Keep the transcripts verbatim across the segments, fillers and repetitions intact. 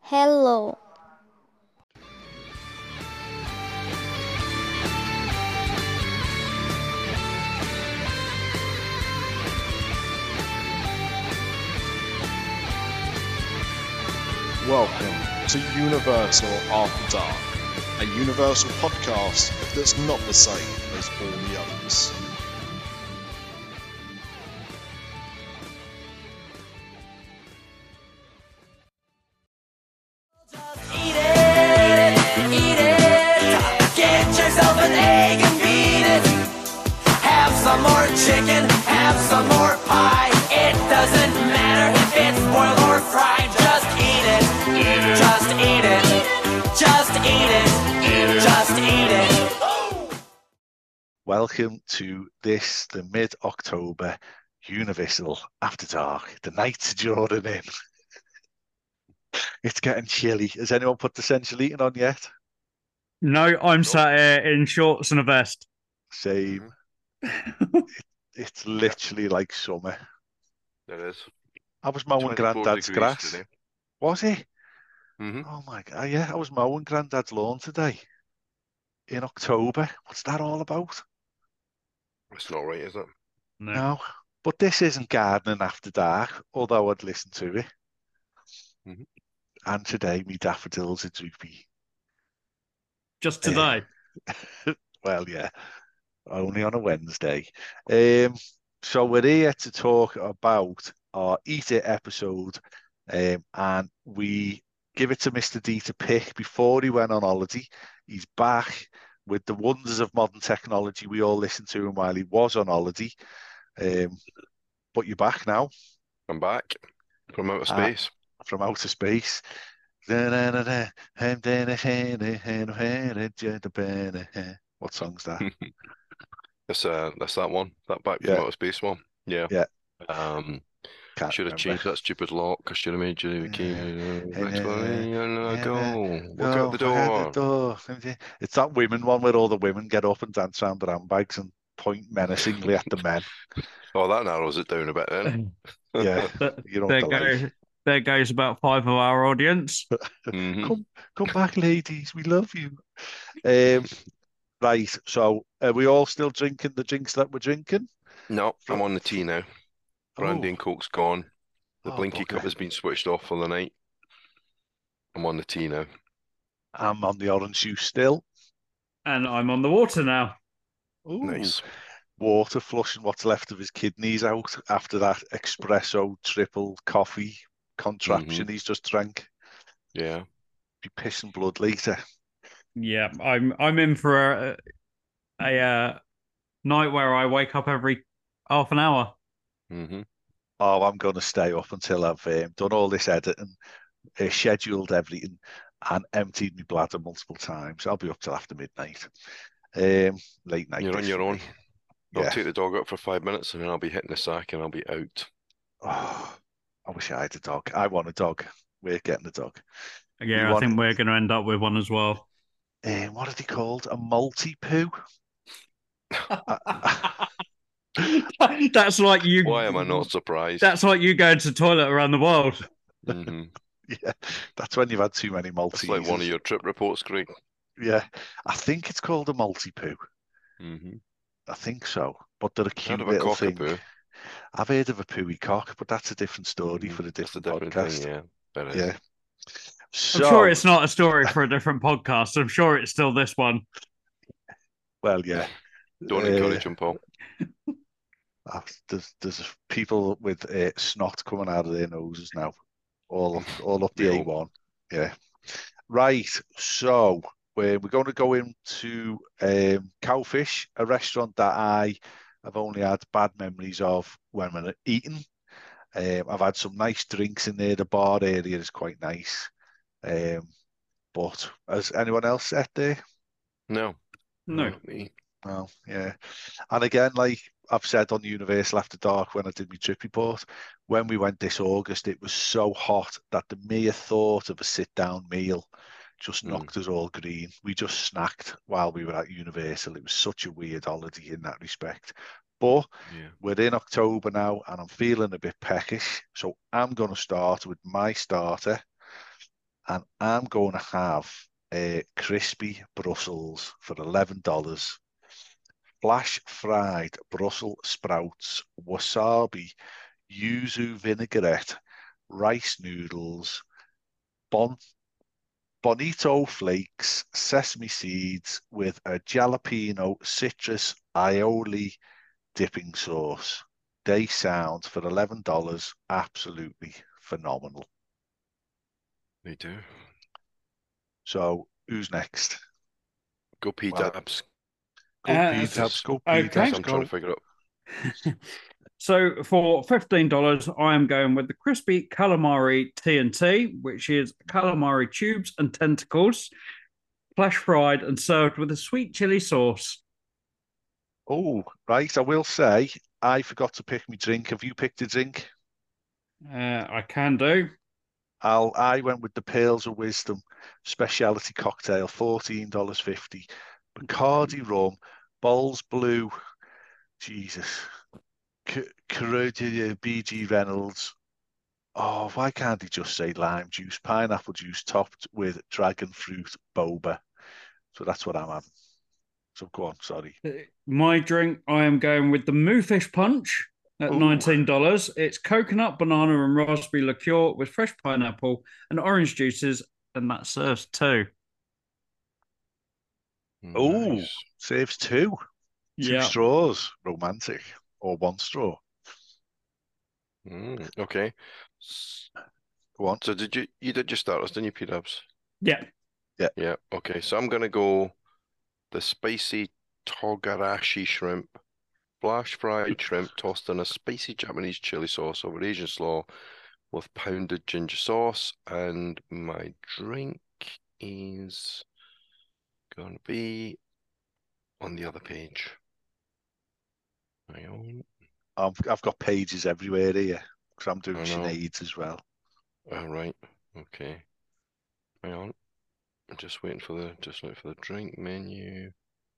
Hello. Welcome to Universal After Dark, a Universal podcast that's not the same as all the others. Just eat it, eat it. Get yourself an egg and beat it. Have some more chicken, have some more pie. It doesn't matter if it's boiled or fried. Just eat it, just eat it, just eat it, just eat it. Welcome to this, the mid-October Universal After Dark, the night's drawing in. It's getting chilly. Has anyone put the central heating on yet? No, I'm sat here in shorts and a vest. Same. it, it's literally like summer. It is. I was mowing twenty-four Grandad's degrees grass. today. Was he? Mm-hmm. Oh my God, yeah, I was mowing Grandad's lawn today in October. What's that all about? It's not right, is it? No. No, but this isn't gardening after dark, although I'd listen to it. Mhm. And today, me daffodils are droopy. Just today. Well, yeah, only on a Wednesday. Um, so we're here to talk about our Eat It episode, um, and we give it to Mister D to pick before he went on holiday. He's back with the wonders of modern technology we all listened to him while he was on holiday. Um, but you're back now I'm back from outer Uh, space. from outer space. What song's that? It's uh, that's that one, that back from Yeah. outer space one. Yeah. Yeah. Um, Can't should have remember. changed that stupid lock. I should have made you the key. Yeah. Next one, Yeah. go. Walk Oh, out the fuck out door. the door. It's that women one where all the women get up and dance around their handbags and point menacingly at the men. Oh, that narrows it down a bit then. Yeah, Th- you know there, what they're like. go, there goes about five of our audience. Mhm. Come, come back, ladies. We love you. Um, right. So, are we all still drinking the drinks that we're drinking? No, I'm on the tea now. Brandy Oh, and Coke's gone. The oh, blinky cup bugger. has been switched off for the night. I'm on the tea now. I'm on the orange juice still. And I'm on the water now. Ooh. Nice. Water flushing what's left of his kidneys out after that espresso triple coffee contraption he's just drank. Yeah. Be pissing blood later. Yeah, I'm I'm in for a, a uh, night where I wake up every half an hour. Mm-hmm. Oh, I'm going to stay up until I've um, done all this editing, uh, scheduled everything, and emptied my bladder multiple times. I'll be up till after midnight. Um, late night. You're on this your for own. me. I'll Yeah. take the dog out for five minutes and then I'll be hitting the sack and I'll be out. Oh, I wish I had a dog. I want a dog. We're getting a dog. Yeah, I want- think we're going to end up with one as well. Um, what are they called? A multi-poo? That's like you. Why am I not surprised? That's like you going to the toilet around the world. hmm Yeah, that's when you've had too many multis. It's like one of your trip reports, Greg. Yeah, I think it's called a multi-poo. Mm-hmm. I think so. But they're a Heard cute of a little thing. cockapoo? I've heard of a pooey cock, but that's a different story Mhm. for a That's a different different podcast. thing, yeah. That is. Yeah. I'm So, sure it's not a story for a different podcast. I'm sure it's still this one. well, yeah. Don't Uh, encourage him, Paul. uh, There's there's people with uh, snot coming out of their noses now, all up, all up the We A hope. one. Yeah. Right. So we're we're going to go into um, Cowfish, a restaurant that I have only had bad memories of when we're eating. Um, I've had some nice drinks in there. The bar area is quite nice. Um, but has anyone else sat there? No. No. Not me. No, yeah. And again, like I've said on Universal After Dark when I did my trip report, when we went this August, it was so hot that the mere thought of a sit-down meal just Mm. knocked us all green. We just snacked while we were at Universal. It was such a weird holiday in that respect. But Yeah. we're in October now and I'm feeling a bit peckish. So I'm going to start with my starter. and I'm going to have a crispy Brussels for eleven dollars. Flash fried Brussels sprouts, wasabi, yuzu vinaigrette, rice noodles, bon bonito flakes, sesame seeds with a jalapeno citrus aioli dipping sauce. They sound for eleven dollars absolutely phenomenal. They do. So who's next? Go P Well, Dabs. Go Uh, P s- Dabs, go P okay. That's Dabs, what I'm trying go. to figure out. So for fifteen dollars, I am going with the crispy calamari T N T, which is calamari tubes and tentacles, flash fried and served with a sweet chili sauce. Oh, right. I will say, I forgot to pick my drink. Have you picked a drink? Uh, I can do. I'll, I went with the Pearls of Wisdom specialty cocktail, fourteen dollars fifty. Bacardi rum, Bowls Blue, Jesus, C- B G Reynolds. Oh, why can't he just say lime juice, pineapple juice topped with dragon fruit boba? So that's what I'm having. So go on, sorry. My drink, I am going with the Moofish Punch at Ooh. nineteen dollars. It's coconut, banana, and raspberry liqueur with fresh pineapple and orange juices, and that serves two. Oh, Nice. saves two. Two Yeah. straws. Romantic. Or one straw. Mm, okay. S- Go on. So did you you did your starters, didn't you, P Dabs? Yeah. Yeah. Okay. So I'm gonna go the spicy togarashi shrimp, flash fried shrimp tossed in a spicy Japanese chili sauce over Asian slaw with pounded ginger sauce, and my drink is gonna be on the other page. Hang on. I've, I've got pages everywhere here because I'm doing I know. Sinead's as well. All right. Okay. Hang on. I'm just waiting for the just waiting for the drink menu.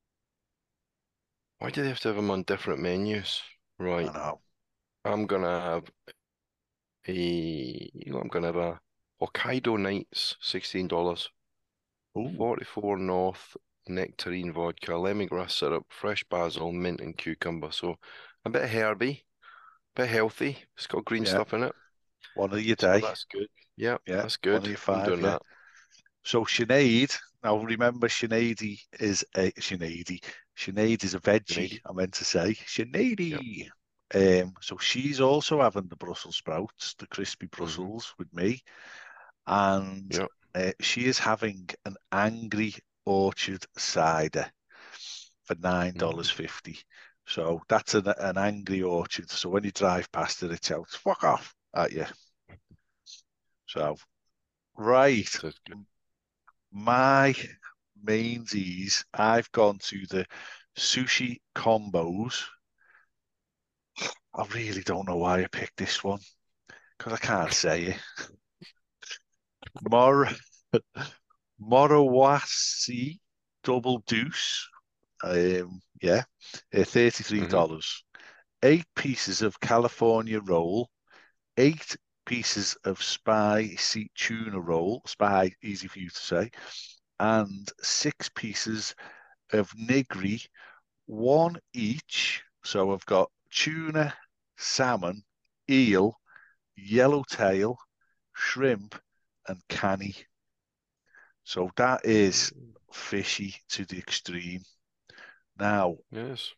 Why do they have to have them on different menus? Right. I know. I'm gonna have a you know, I'm gonna have a Hokkaido Nights, sixteen dollars. Ooh, forty-four North nectarine vodka, lemongrass syrup, fresh basil, mint, and cucumber. So a bit herby, bit healthy. It's got green yeah. stuff in it. One of your So day. that's good. Yeah, Yeah. that's One good. of your I'm five, doing yeah. that. So Sinead, now remember Sinead is a Sinead. Sinead is a veggie, Sinead. I meant to say. Sinead. Um, so she's also having the Brussels sprouts, the crispy Brussels with me. And Yep. uh, she is having an Angry Orchard cider for nine dollars fifty. So that's an, an Angry Orchard. So when you drive past it, it shouts, fuck off at you. So, right. That's good. My mainsies, I've gone to the sushi combos. I really don't know why I picked this one because I can't say it. Mor Morawasi double deuce. Um, yeah, uh, thirty-three dollars. Eight pieces of California roll, eight pieces of spicy tuna roll, spy, easy for you to say, and six pieces of nigiri, one each. So I've got tuna, salmon, eel, yellowtail, shrimp, and canny. So that is fishy to the extreme. Now, Yes.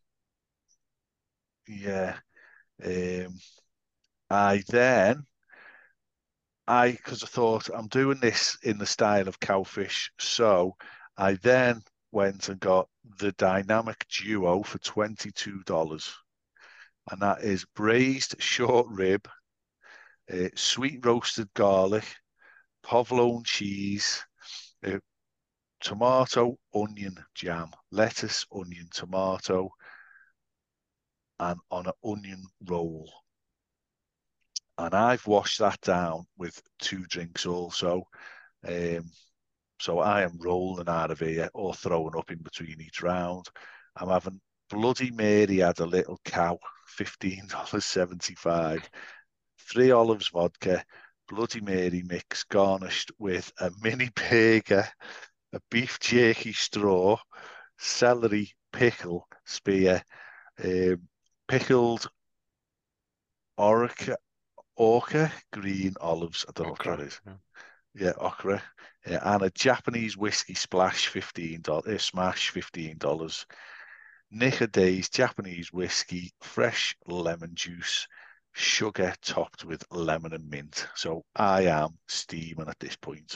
yeah, um, I then I because I thought I'm doing this in the style of cowfish, so I then went and got the dynamic duo for twenty-two dollars, and that is braised short rib, uh, sweet roasted garlic, provolone cheese, uh, tomato, onion jam, lettuce, onion, tomato, and on an onion roll. And I've washed that down with two drinks also. Um, so I am rolling out of here or throwing up in between each round. I'm having Bloody Mary had a little cow, fifteen dollars seventy-five. Three olives vodka, Bloody Mary mix garnished with a mini burger, a beef jerky straw, celery, pickle, spear, um, pickled orca, orca, green olives. I don't know what Okra. that is. Yeah. Yeah, okra. Yeah, and a Japanese whiskey splash, fifteen dollars. Uh, smash, fifteen dollars. Nick a Day's Japanese whiskey, fresh lemon juice, sugar topped with lemon and mint. So I am steaming at this point.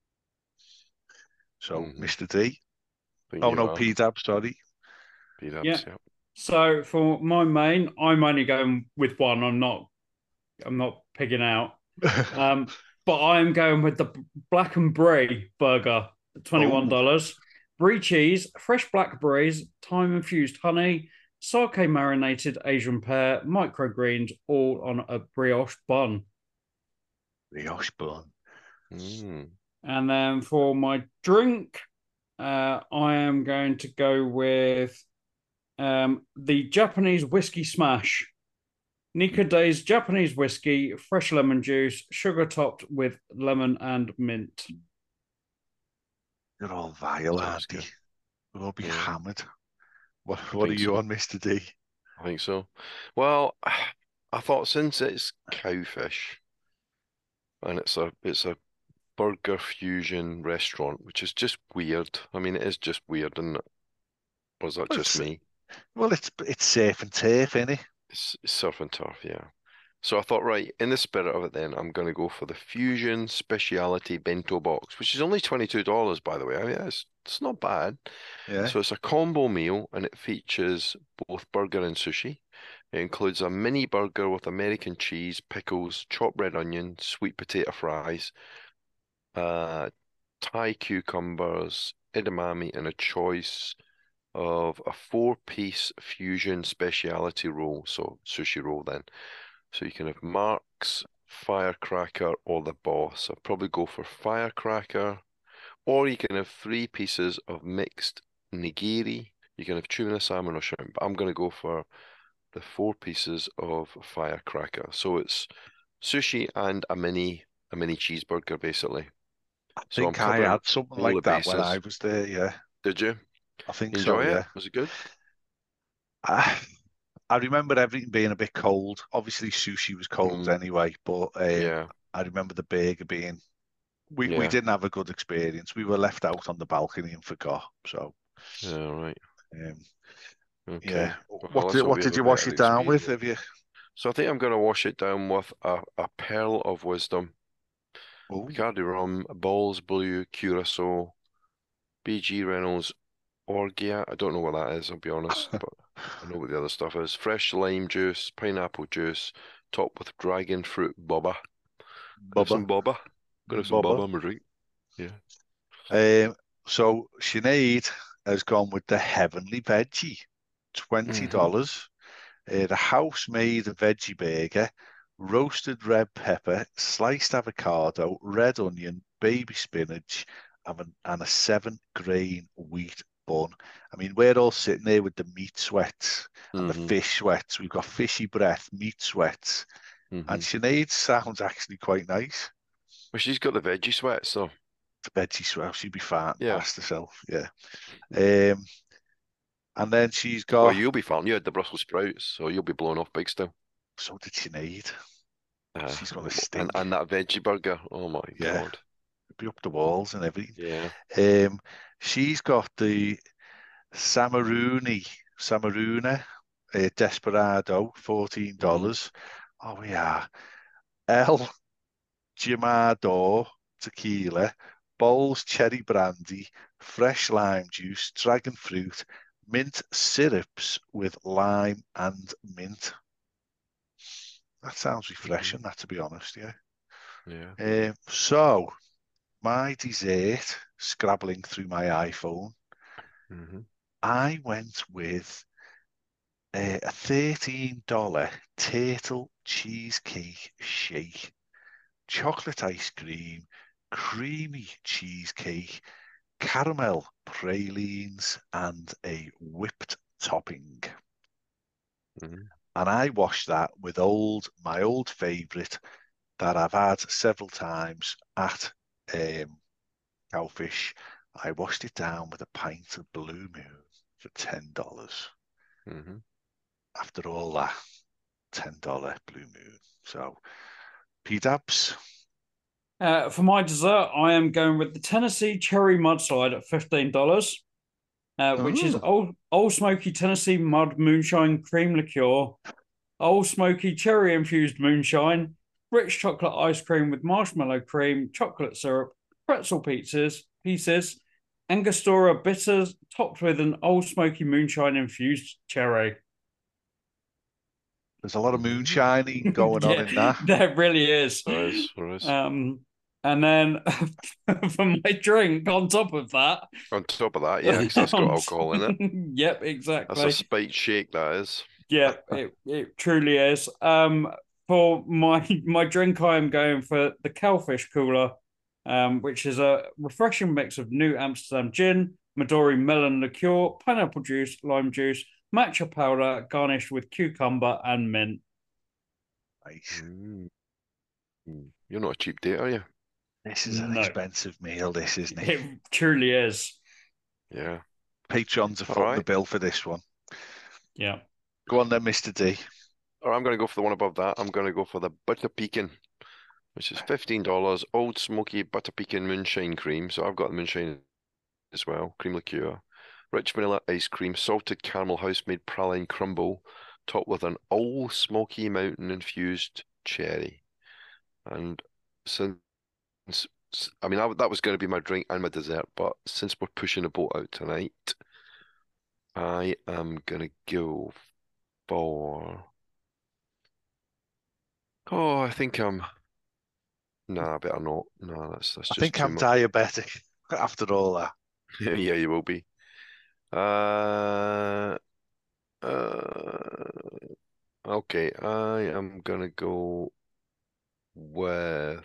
So Mm-hmm. mister D. I think Oh you no, are. P-Dab, sorry. P-Dubs, Yeah. yeah. So for my main, I'm only going with one. I'm not. I'm not picking out. Um, but I'm going with the Black and Brie burger, twenty-one Oh, dollars. Brie cheese, fresh blackberries, thyme infused honey, sake marinated Asian pear, microgreens, all on a brioche bun. brioche bun. Mm. And then for my drink, uh, I am going to go with um, the Japanese whiskey smash. Nika Day's Japanese whiskey, fresh lemon juice, sugar topped with lemon and mint. You're all vile, Sounds aren't you? good. We'll all be Yeah, hammered. What, I what are think you so. on, mister D? I think so. Well, I thought since it's cowfish and it's a it's a burger fusion restaurant, which is just weird. I mean, it is just weird, isn't it? Or is that Well, just it's, me? well, it's it's safe and turf, isn't it? It's, it's surf and turf, yeah. So I thought, right, in the spirit of it, then I'm going to go for the Fusion Speciality Bento Box, which is only twenty-two dollars, by the way. I mean, it's it's not bad. Yeah. So it's a combo meal, and it features both burger and sushi. It includes a mini burger with American cheese, pickles, chopped red onion, sweet potato fries, uh, Thai cucumbers, edamame, and a choice of a four-piece fusion speciality roll. So sushi roll then. So you can have Mark's, Firecracker, or the Boss. I'd probably go for Firecracker. Or you can have three pieces of mixed nigiri. You can have tuna, salmon, or shrimp. I'm going to go for the four pieces of Firecracker. So it's sushi and a mini a mini cheeseburger, basically. I So I'm think I covering had something all the like that when I bases. was there. Yeah, Did you I think so. enjoy it? Yeah. Was it good? I, I remember everything being a bit cold. Obviously, sushi was cold Mm, anyway, but um, yeah, I remember the burger being. We, we yeah, didn't have a good experience. We were left out on the balcony and forgot. So, yeah, right. um, yeah. Okay. Well, What let's did hope what we have did a you wash better it down with? experience. Have you? So I think I'm going to wash it down with a, a pearl of wisdom. Oh, Bacardi rum, Balls Blue, Curacao, B G Reynolds, Orgia. I don't know what that is, I'll be honest, but I know what the other stuff is. Fresh lime juice, pineapple juice, topped with dragon fruit boba. Have Bubba, some boba. Gonna have some Bubba. boba on my drink. Yeah. Um, so Sinead has gone with the heavenly veggie, twenty Mm-hmm. dollars. Uh, the house-made veggie burger, roasted red pepper, sliced avocado, red onion, baby spinach, and, an, and a seven-grain wheat bun. I mean, we're all sitting there with the meat sweats and the Mm-hmm. fish sweats. We've got fishy breath, meat sweats, Mm-hmm. and Sinead sounds actually quite nice. Well, she's got the veggie sweats, so The veggie sweat, she'd be farting yeah. past herself, yeah. Um, and then she's Well, got, you'll be fine. You had the Brussels sprouts, so you'll be blown off big still. so did Sinead. Uh, She's gonna and stink. and that veggie burger. Oh my Yeah, God. be up the walls and everything. Yeah. Um, she's got the Samaruni, Samaruna, uh, Desperado, fourteen dollars. Oh yeah, El Gimador tequila, Bowls cherry brandy, fresh lime juice, dragon fruit, mint syrups with lime and mint. That sounds Mm-hmm. refreshing, that to be honest, yeah. Yeah. Um, so my dessert, scrabbling through my iPhone, Mm-hmm. I went with a, a thirteen dollars turtle cheesecake shake, chocolate ice cream, creamy cheesecake, caramel pralines, and a whipped topping. Mm-hmm. And I washed that with old my old favourite that I've had several times at um, Cowfish. I washed it down with a pint of Blue Moon for ten dollars. Mm-hmm. After all that, ten dollars Blue Moon. So, P-Dabs. Uh, for my dessert, I am going with the Tennessee Cherry Mudslide at fifteen dollars, uh, which is Oh. Old, Old Smoky Tennessee Mud Moonshine Cream Liqueur, Old Smoky Cherry Infused Moonshine, rich chocolate ice cream with marshmallow cream, chocolate syrup, pretzel pizzas, pieces, Angostura bitters topped with an Old Smoky Moonshine Infused Cherry. There's a lot of moonshining going on Yeah, in that. there really is. There is, there is. Um, and then for my drink, on top of that, On top of that, yeah, 'cause that's got on- alcohol in it. Yep, That's exactly. a spiked shake, that is. Yeah, it, it truly is. Um, for my my drink, I am going for the Cowfish Cooler, um, which is a refreshing mix of New Amsterdam gin, Midori melon liqueur, pineapple juice, lime juice, matcha powder, garnished with cucumber and mint. Nice. Mm. Mm. You're not a cheap date, are you? This is an No. expensive meal, this, isn't it? It truly is. Yeah. Patrons are All footing the right. bill for this one. Yeah. Go on then, Mister D. All right, I'm going to go for the one above that. I'm going to go for the Butter Pecan, which is fifteen dollars. Old Smoky Butter Pecan Moonshine Cream. So I've got the moonshine as well. Cream liqueur. Rich vanilla ice cream. Salted caramel house-made praline crumble. Topped with an Old Smoky Mountain infused cherry. And since, I mean, I, that was going to be my drink and my dessert, but since we're pushing the boat out tonight, I am going to go for... Oh, I think I'm... Nah, I better not. No, that's, that's I just think too I'm much. diabetic after all that. Yeah, you will be. Uh, uh, okay, I am going to go with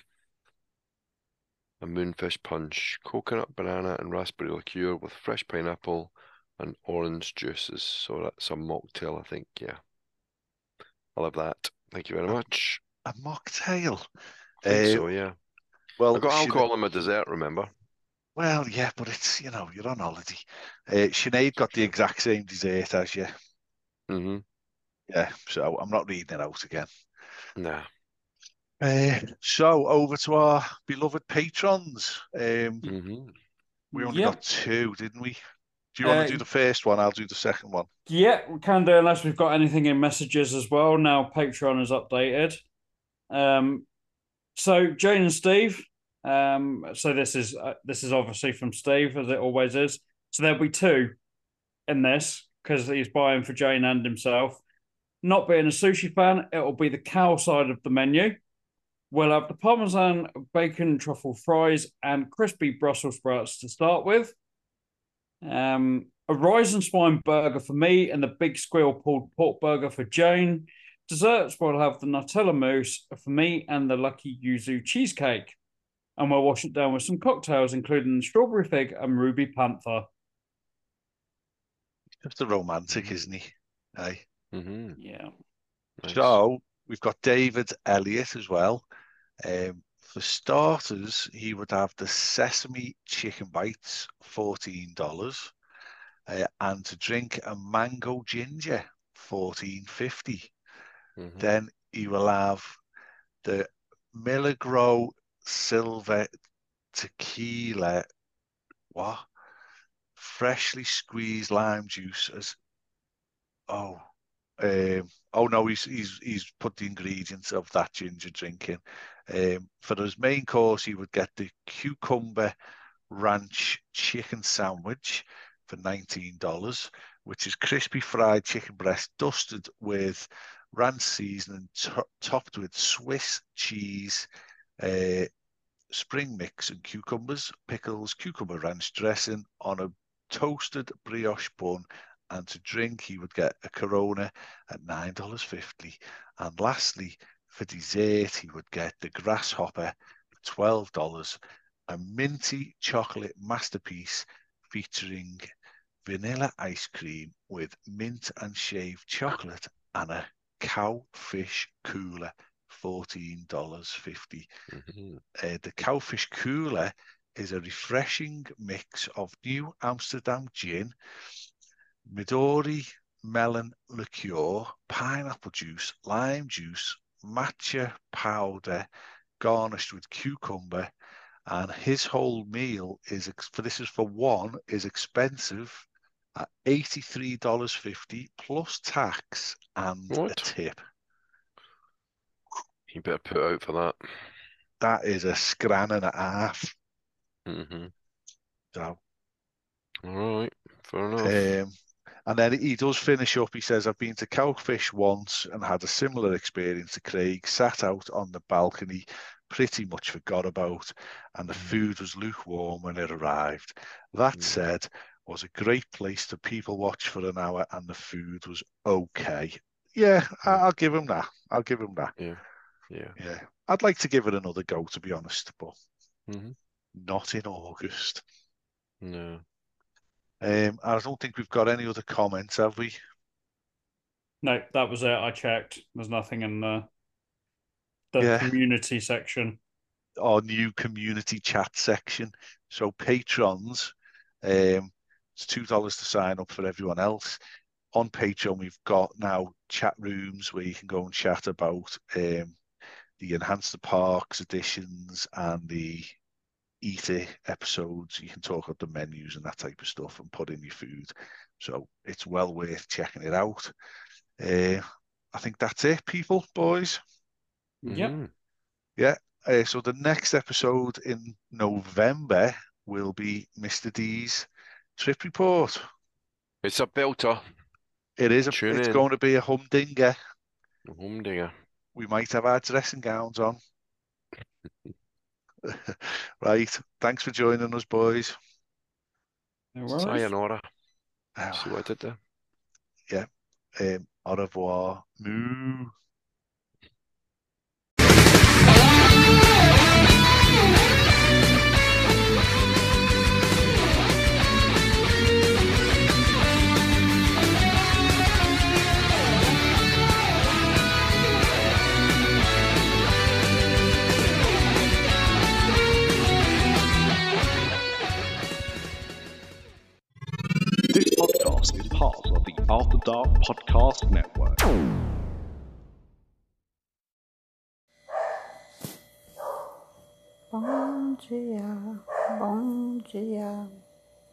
a Moonfish Punch, coconut, banana, and raspberry liqueur with fresh pineapple and orange juices. So that's a mocktail, I think. Yeah, I'll have that. Thank you very much. A mocktail. I think Uh, so, yeah. Well, I got Sinead- alcohol in my dessert, remember? well, yeah, but it's, you know, you're on holiday. Uh, Sinead got the exact same dessert as you. Mm-hmm. Yeah, so I'm not reading it out again. Nah. Uh, so over to our beloved patrons. Um, Mm-hmm. we only Yep. got two, didn't we? Do you want Uh, to do the first one? I'll do the second one. Yeah, we can do unless we've got anything in messages as well. Now Patreon is updated. Um, so Jane and Steve. Um, so this is uh, this is obviously from Steve, as it always is. So there'll be two in this because he's buying for Jane and himself. Not being a sushi fan, it will be the cow side of the menu. We'll have the Parmesan bacon truffle fries and crispy Brussels sprouts to start with. Um, a rise and spine burger for me and the big squeal pulled pork burger for Jane. Desserts will have the Nutella mousse for me and the lucky yuzu cheesecake. And we'll wash it down with some cocktails, including the strawberry fig and ruby panther. Just a romantic, isn't he? Hey. Mm-hmm. Yeah. Nice. So we've got David Elliott as well. Um, for starters, he would have the sesame chicken bites, fourteen dollars, uh, and to drink a mango ginger, fourteen fifty. Mm-hmm. Then he will have the Milagro Silver Tequila, what? Freshly squeezed lime juice as oh. Um, oh no, he's he's he's put the ingredients of that ginger drink in. Um, for his main course, he would get the cucumber ranch chicken sandwich for nineteen dollars, which is crispy fried chicken breast dusted with ranch seasoning, to topped with Swiss cheese, uh, spring mix and cucumbers, pickles, cucumber ranch dressing on a toasted brioche bun. And to drink, he would get a Corona at nine dollars fifty. And lastly, for dessert, he would get the Grasshopper for twelve dollars, a minty chocolate masterpiece featuring vanilla ice cream with mint and shaved chocolate and a cowfish cooler fourteen dollars fifty. Mhm. Uh, the Cowfish Cooler is a refreshing mix of New Amsterdam gin, Midori melon liqueur, pineapple juice, lime juice, matcha powder, garnished with cucumber. And his whole meal is for this is for one is expensive at eighty-three dollars fifty plus tax and a What? tip. You better put out for that. That is a scran and a half. Mhm. So, All right. Fair enough. um, and then he does finish up. He says, I've been to Cowfish once and had a similar experience to Craig. Sat out on the balcony, pretty much forgot about, and the food was lukewarm when it arrived. That Mm. said, was a great place to people watch for an hour, and the food was okay. Yeah, I- Yeah. I'll give him that. I'll give him that. Yeah. Yeah. Yeah, I'd like to give it another go, to be honest, but Mhm. not in August. No. Um, I don't think we've got any other comments, have we? No, that was it. I checked. There's nothing in the the Yeah. community section. Our new community chat section. So patrons, um, it's two dollars to sign up for everyone else. On Patreon, we've got now chat rooms where you can go and chat about um, the Enhance the Parks editions and the Eat It episodes. You can talk about the menus and that type of stuff and put in your food. So it's well worth checking it out. Uh, I think that's it, people, boys. Yep. Mhm. Yeah. Uh, so the next episode in November will be Mister D's trip report. It's a belter. It is. A, Tune it's in. going to be a humdinger. Humdinger. We might have our dressing gowns on. Right. Thanks for joining us, boys. No worries. Sayonara. Uh, See what I did there? yeah. Um, au revoir. Moo. This podcast is part of the After Dark Podcast Network. Bom dia, bom dia.